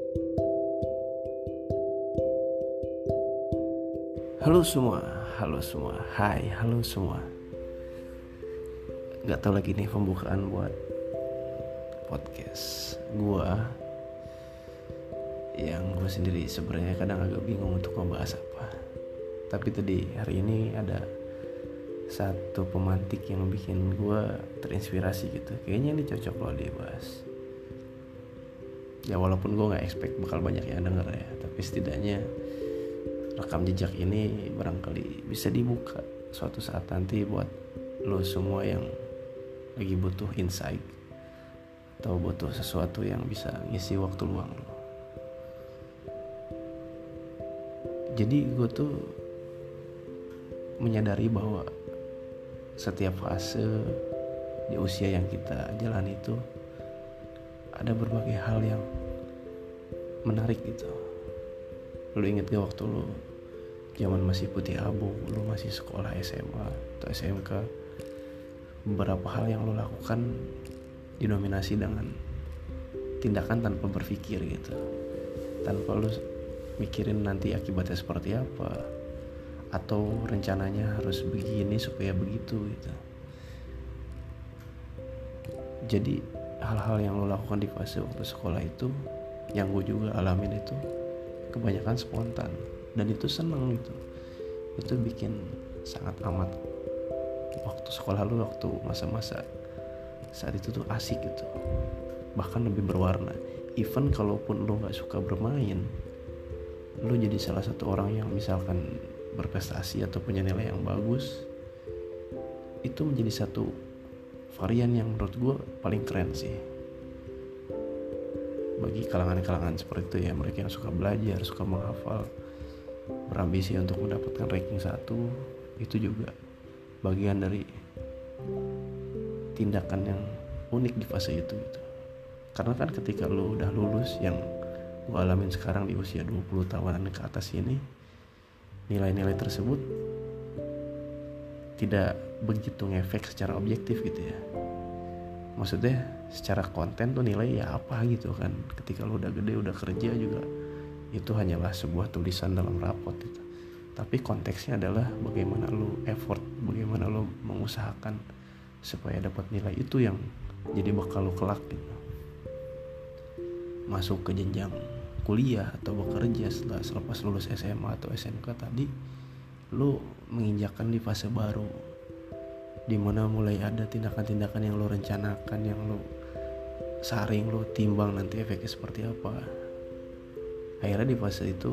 Halo semua, hai, halo semua. Gak tau lagi nih pembukaan buat podcast gue sendiri sebenarnya kadang agak bingung untuk membahas apa. Tapi hari ini ada satu pemantik yang bikin gue terinspirasi gitu. Kayaknya ini cocok loh dibahas. Ya walaupun gue gak expect bakal banyak yang denger ya, tapi setidaknya rekam jejak ini barangkali bisa dibuka suatu saat nanti buat lo semua yang lagi butuh insight atau butuh sesuatu yang bisa ngisi waktu luang lo. Jadi gue tuh menyadari bahwa setiap fase di usia yang kita jalani itu ada berbagai hal yang menarik gitu. Lo inget gak waktu lo zaman masih putih abu, lo masih sekolah SMA atau SMK, beberapa hal yang lo lakukan didominasi dengan tindakan tanpa berpikir gitu, tanpa lo mikirin nanti akibatnya seperti apa atau rencananya harus begini supaya begitu gitu. Jadi hal-hal yang lo lakukan di fase waktu sekolah itu, yang gue juga alamin itu kebanyakan spontan, dan itu seneng gitu. Itu bikin sangat amat waktu sekolah lu, waktu masa-masa saat itu tuh asik gitu, bahkan lebih berwarna. Even kalaupun lu gak suka bermain, lu jadi salah satu orang yang misalkan berprestasi atau punya nilai yang bagus, itu menjadi satu varian yang menurut gue paling keren sih bagi kalangan-kalangan seperti itu ya. Mereka yang suka belajar, suka menghafal, berambisi untuk mendapatkan ranking 1, itu juga bagian dari tindakan yang unik di fase itu gitu. Karena kan ketika lo udah lulus, yang gue alamin sekarang di usia 20 tahunan ke atas ini, nilai-nilai tersebut tidak begitu ngefek secara objektif gitu ya. Maksudnya secara konten tuh nilai ya apa gitu kan. Ketika lo udah gede, udah kerja juga, itu hanyalah sebuah tulisan dalam rapot gitu. Tapi konteksnya adalah bagaimana lo effort, bagaimana lo mengusahakan supaya dapat nilai itu yang jadi bakal lo kelak gitu. Masuk ke jenjang kuliah atau bekerja selepas lulus SMA atau SMK tadi, lo menginjakkan di fase baru, dimana mulai ada tindakan-tindakan yang lo rencanakan, yang lo saring, lo timbang nanti efeknya seperti apa. Akhirnya di fase itu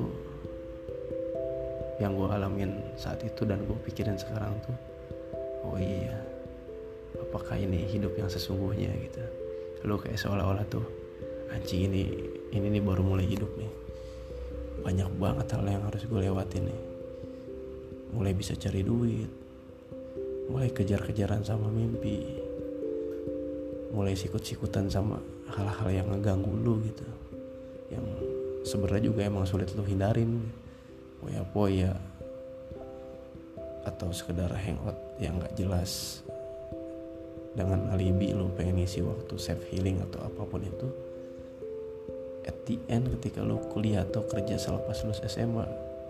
yang gue alamin saat itu dan gue pikirin sekarang tuh, oh iya, apakah ini hidup yang sesungguhnya gitu. Lo kayak seolah-olah tuh, anjing, ini nih baru mulai hidup nih, banyak banget hal yang harus gue lewatin nih. Mulai bisa cari duit, mulai kejar-kejaran sama mimpi, mulai sikut-sikutan sama hal-hal yang ngeganggu lu gitu, yang sebenarnya juga emang sulit lu hindarin, poya-poya atau sekedar hangout yang gak jelas dengan alibi lu pengen ngisi waktu self healing atau apapun itu. At the end, ketika lu kuliah atau kerja selepas lulus SMA,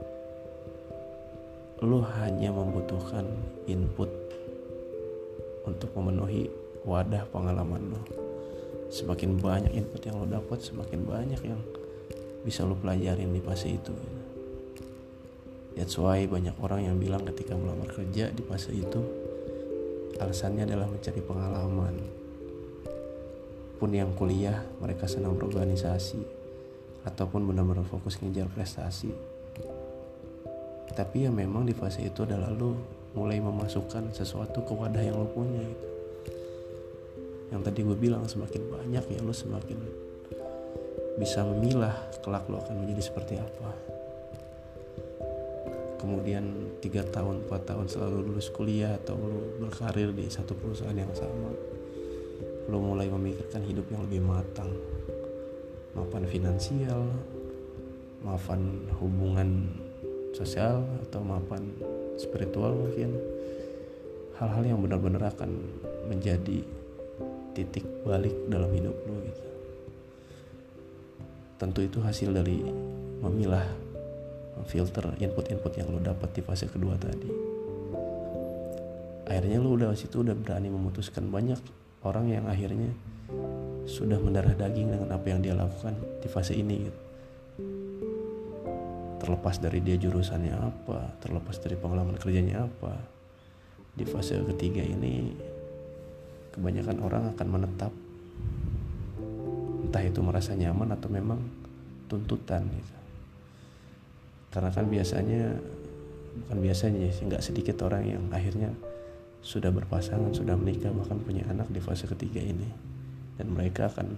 lu hanya membutuhkan input untuk memenuhi wadah pengalaman lo. Semakin banyak input yang lo dapat, semakin banyak yang bisa lo pelajarin di fase itu. That's why banyak orang yang bilang ketika melamar kerja di fase itu, alasannya adalah mencari pengalaman. Pun yang kuliah, mereka senang berorganisasi ataupun benar-benar fokus ngejar prestasi. Tapi ya memang di fase itu adalah lo mulai memasukkan sesuatu ke wadah yang lo punya gitu. Yang tadi gue bilang, semakin banyak ya lo semakin bisa memilah kelak lo akan menjadi seperti apa. Kemudian 3 tahun, 4 tahun setelah lo lulus kuliah atau lo berkarir di satu perusahaan yang sama, lo mulai memikirkan hidup yang lebih matang, mapan finansial, mapan hubungan sosial, atau mapan spiritual mungkin. Hal-hal yang benar-benar akan menjadi titik balik dalam hidup lo gitu. tentu itu hasil dari memilah, memfilter input-input yang lo dapat di fase kedua tadi. Akhirnya lo udah situ udah berani memutuskan. Banyak orang yang akhirnya sudah mendarah daging dengan apa yang dia lakukan di fase ini gitu. Terlepas dari dia jurusannya apa, terlepas dari pengalaman kerjanya apa, di fase ketiga ini kebanyakan orang akan menetap, entah itu merasa nyaman atau memang tuntutan gitu. Karena kan nggak sedikit orang yang akhirnya sudah berpasangan, sudah menikah, bahkan punya anak di fase ketiga ini, dan mereka akan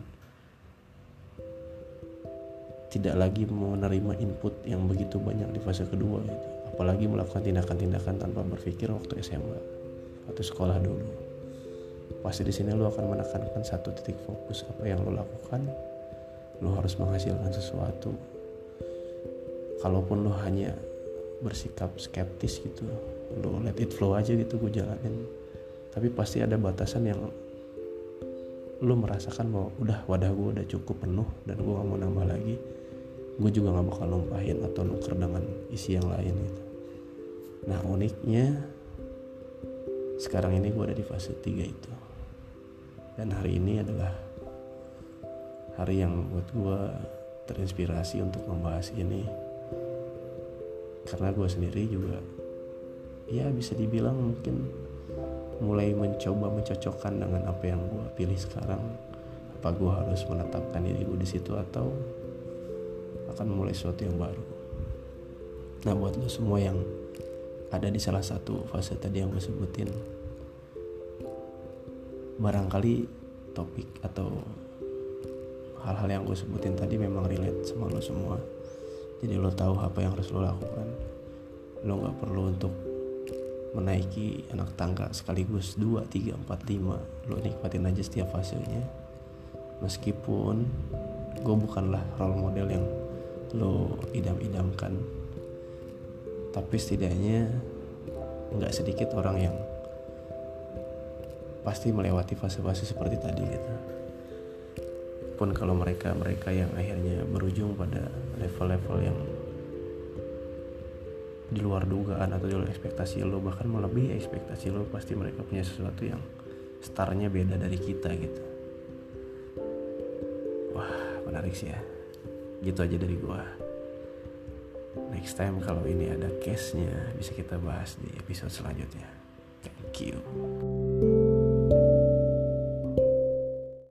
tidak lagi menerima input yang begitu banyak di fase kedua gitu. Apalagi melakukan tindakan-tindakan tanpa berpikir waktu SMA atau sekolah dulu. Pasti di sini lo akan menekankan satu titik fokus, apa yang lo lakukan. Lo harus menghasilkan sesuatu. Kalaupun lo hanya bersikap skeptis gitu, lo let it flow aja gitu, gue jalanin. Tapi pasti ada batasan yang lo merasakan bahwa udah, wadah gue udah cukup penuh dan gue gak mau nambah lagi. Gue juga gak bakal numpahin atau nuker dengan isi yang lain gitu. Nah uniknya sekarang ini gue ada di fase 3 itu. Dan hari ini adalah hari yang buat gue terinspirasi untuk membahas ini. Karena gue sendiri juga ya bisa dibilang mungkin mulai mencoba mencocokkan dengan apa yang gue pilih sekarang. Apa gue harus menetapkan diri gue di situ atau akan memulai sesuatu yang baru. Nah buat lo semua yang ada di salah satu fase tadi yang gue sebutin, barangkali topik atau hal-hal yang gue sebutin tadi memang relate sama lo semua. Jadi lo tahu apa yang harus lo lakukan. Lo gak perlu untuk menaiki anak tangga sekaligus 2, 3, 4, 5. Lo nikmatin aja setiap fasenya. Meskipun gue bukanlah role model yang lo idam-idamkan, tapi setidaknya gak sedikit orang yang pasti melewati fase-fase seperti tadi gitu. Pun kalau mereka yang akhirnya berujung pada level-level yang di luar dugaan atau di luar ekspektasi lo, bahkan melebihi ekspektasi lo, pasti mereka punya sesuatu yang startnya beda dari kita gitu. Wah menarik sih ya. Gitu aja dari gua. Next time kalau ini ada case-nya bisa kita bahas di episode selanjutnya. Thank you.